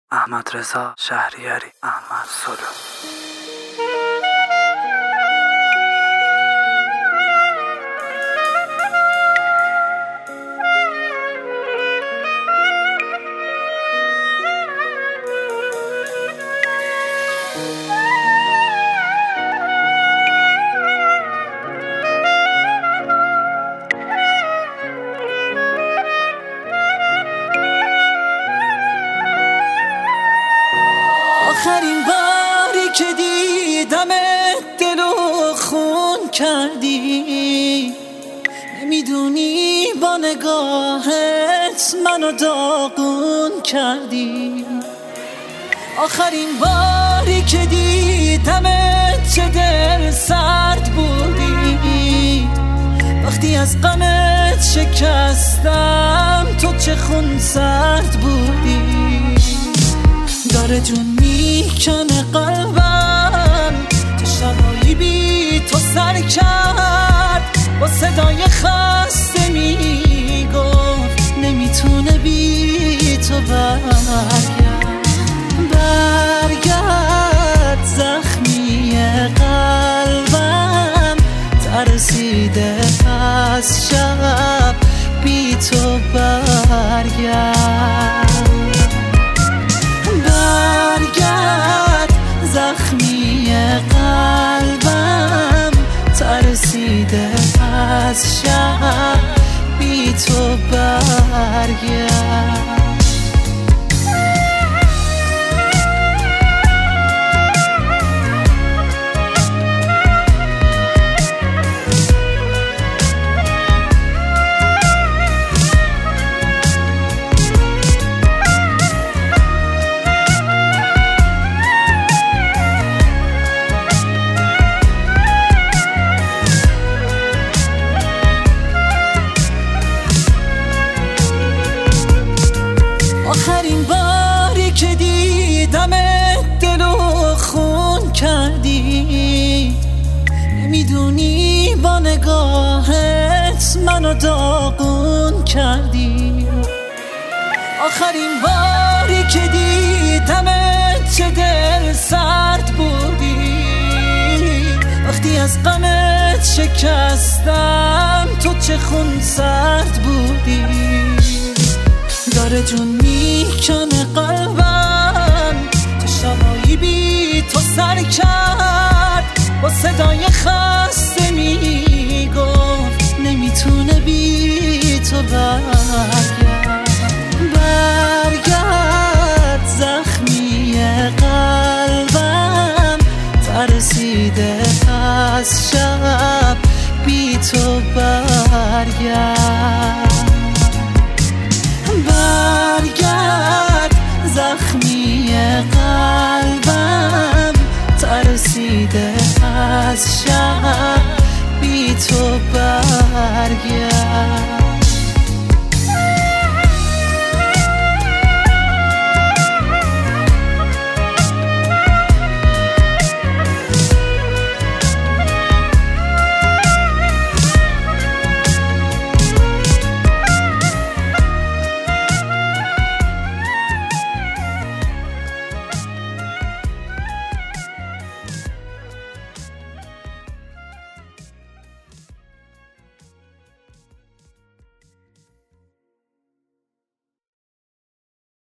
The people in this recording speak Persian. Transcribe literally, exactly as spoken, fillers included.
احمد رضا شهریاری، احمد سلو. آخرین باری که دیدمت دلو خون کردی، نمیدونی با نگاهت منو داغون کردی. آخرین باری که دیدمت چه دل سرد بودی، وقتی از غمت شکستم تو چه خون سرد بودی. داره جون میکنه قلبم، تو شبایی بی تو سر کرد، با صدای خسته میگفت نمیتونه بی تو برگرد. برگرد زخمی قلبم، ترسیده از شب بی تو برگرد. برگرد زخمی قلبم، ترسیده از شب بی تو برگرد. آخرین باری که دیدمت دلو خون کردی، نمیدونی با نگاهت منو داغون کردی. آخرین باری که دیدمت چه دل سرد بودی، وقتی از غمت شکستم تو چه خون سرد بودی. داره جون میکنه قلبم،